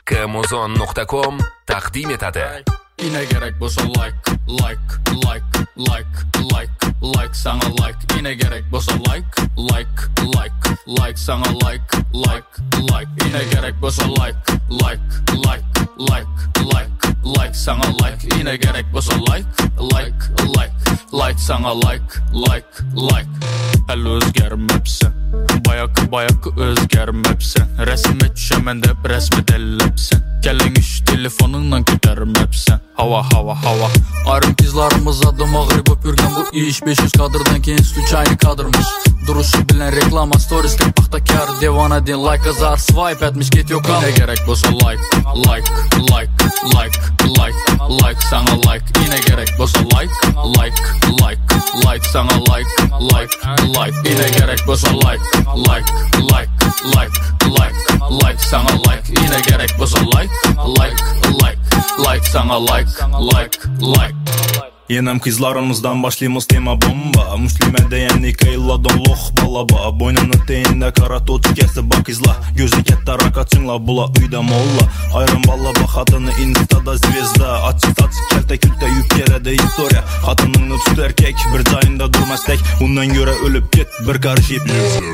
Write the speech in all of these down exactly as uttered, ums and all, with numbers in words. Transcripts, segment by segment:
kmozon nokta com taqdim etadi. Yine gerek bo'lsa like, like, like, like, like, like sana like. Yine gerek bo'lsa like, like, like, like sana like, like, like. Yine gerek bo'lsa like, like, like, like, like, like sana like. Yine gerek bo'lsa like, like, like, like sana like, like, like. Hali o'zgarmabsan, bayoqi bayoqi o'zgarmabsan. Rasmga tushaman deb rasmi dellabsan. Kelling ish telefoningdan ko'tarmabsan. Hava hava hava. Ayrim qizlarimiz adı mag'rib bo'lib yurgan bu ish besh yuz kadrdan keyin случайный kadrmish. Duruşu bilen reklama stories deb paxtakar devona din like azar swipe etmiş get yok al. Yine gerek bo'lsa like, like, like, like, like, like sana like. Yine gerek bo'lsa like, like, like, like sana like, like, like. Yine gerek bo'lsa like, like, like, like, like, like sana like. Yine gerek bo'lsa like, like, like, like sana like, like, like. Yenəm qızlarımızdan başlayımız tema bomba. Müslümə deyən Nikayladon lox balaba. Boynunun teyində kara tot kəsi bak izla. Gözü kətdə rakaçınla bula uyda molla. Ayrım balla bak xatını instada zvezda. Açıq açıq kəltə kültə yük yerədə historiya. Xatının üstü erkek bir cayında durmaz tek. Bundan görə ölüb get bir qarış ip.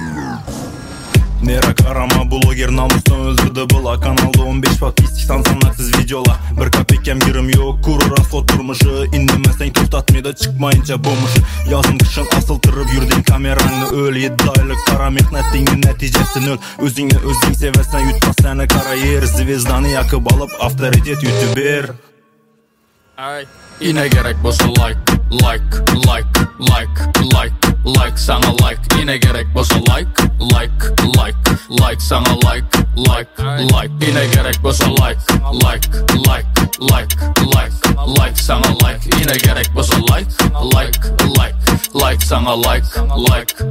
Nera karama bloger namusdan öldürdü bula. Kanalda on beş faktistik sansanlaksız videolar. Bir kapekem girim yok kuru rasfot durmuşu. İnlemezsen toftatmaydı çıkmayınca bomuşu. Yazın kışın asıltırıp yurdun kameranı öl. Yedi aylık kara mehnetinin neticesin öl. Özünü özün seversen yutmaz seni kara yer. Zvezdanı yakıp alıp avtoritet youtuber. Yine gerek bo'lsa like, like, like, like, like, like sana like. Yine gerek bo'lsa like, like, like, like sana like, like, like. Yine gerek bo'lsa like, like, like, like, like, like sana like. Yine gerek bo'lsa like, like, like, like sana like, like,